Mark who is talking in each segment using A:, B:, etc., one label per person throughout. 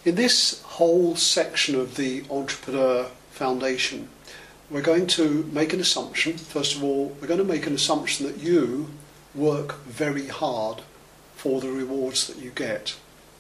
A: In this whole section of the Entrepreneur Foundation, we're going to make an assumption. First of all, we're going to make an assumption that you work very hard for the rewards that you get.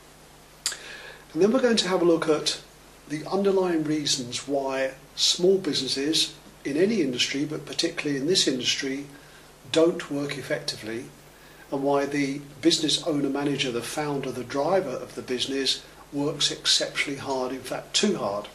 A: And then we're going to have a look at the underlying reasons why small businesses in any industry, but particularly in this industry, don't work effectively, and why the business owner, manager, the founder, the driver of the business works exceptionally hard, in fact too hard.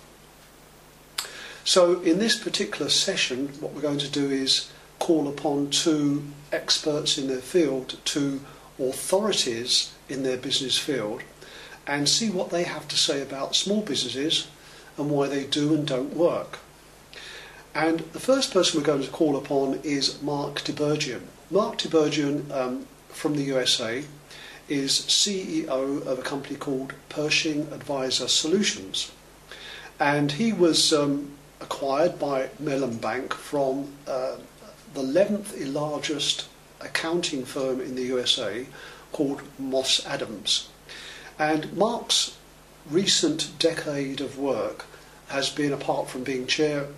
A: So in this particular session, what we're going to do is call upon two experts in their field, two authorities in their business field, and see what they have to say about small businesses and why they do and don't work. And the first person we're going to call upon is Mark Tibergien. Mark Tibergien from the USA is CEO of a company called Pershing Advisor Solutions. And he was acquired by Mellon Bank from the 11th largest accounting firm in the USA called Moss Adams. And Mark's recent decade of work has been, apart from being chairman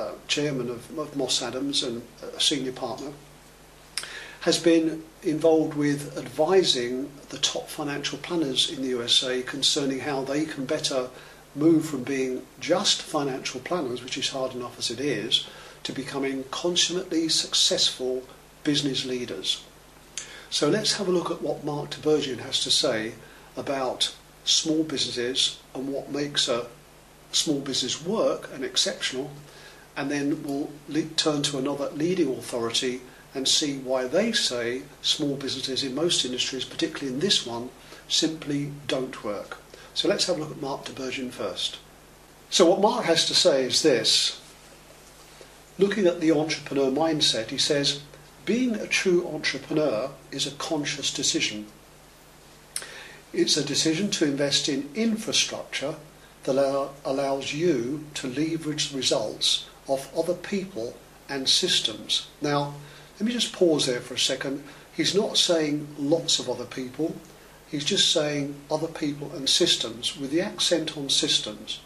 A: of Moss Adams and a senior partner, has been involved with advising the top financial planners in the USA concerning how they can better move from being just financial planners, which is hard enough as it is, to becoming consummately successful business leaders. So let's have a look at what Mark Tibergien has to say about small businesses and what makes a small business work and exceptional, and then we'll turn to another leading authority and see why they say small businesses in most industries, particularly in this one, simply don't work. So let's have a look at Mark Tibergien first. So what Mark has to say is this. Looking at the entrepreneur mindset, he says, being a true entrepreneur is a conscious decision. It's a decision to invest in infrastructure that allows you to leverage the results of other people and systems. Now, let me just pause there for a second. He's not saying lots of other people. He's just saying other people and systems, with the accent on systems.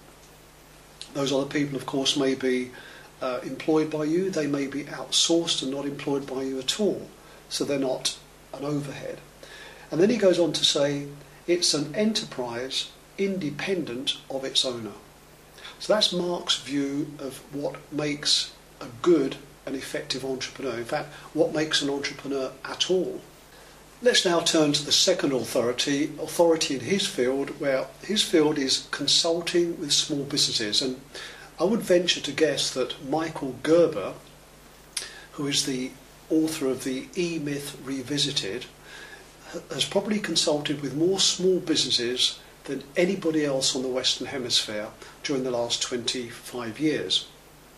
A: Those other people, of course, may be employed by you. They may be outsourced and not employed by you at all. So they're not an overhead. And then he goes on to say it's an enterprise independent of its owner. So that's Mark's view of what makes a good and effective entrepreneur. In fact, what makes an entrepreneur at all. Let's now turn to the second authority in his field, where his field is consulting with small businesses. And I would venture to guess that Michael Gerber, who is the author of the E-Myth Revisited, has probably consulted with more small businesses than anybody else on the Western Hemisphere during the last 25 years.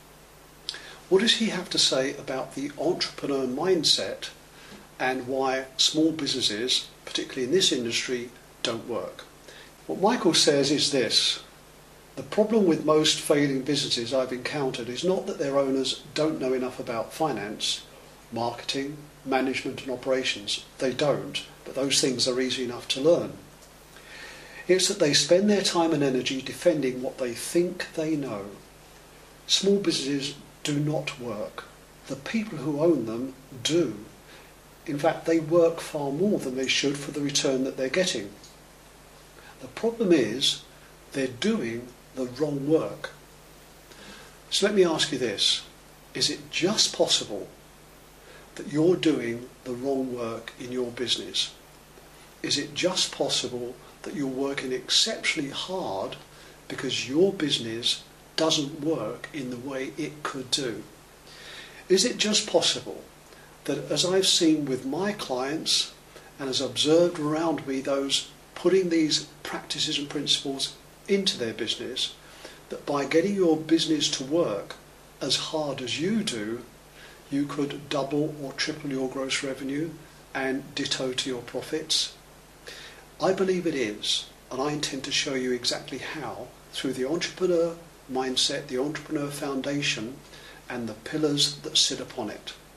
A: What does he have to say about the entrepreneur mindset and why small businesses, particularly in this industry, don't work? What Michael says is this. The problem with most failing businesses I've encountered is not that their owners don't know enough about finance, marketing, management and operations. They don't, but those things are easy enough to learn. It's that they spend their time and energy defending what they think they know. Small businesses do not work. The people who own them do. In fact, they work far more than they should for the return that they're getting. The problem is they're doing the wrong work. So let me ask you this. Is it just possible that you're doing the wrong work in your business? Is it just possible that you're working exceptionally hard because your business doesn't work in the way it could do? Is it just possible that, as I've seen with my clients and as observed around me, those putting these practices and principles into their business, that by getting your business to work as hard as you do, you could double or triple your gross revenue and ditto to your profits? I believe it is, and I intend to show you exactly how through the entrepreneur mindset, the entrepreneur foundation, and the pillars that sit upon it.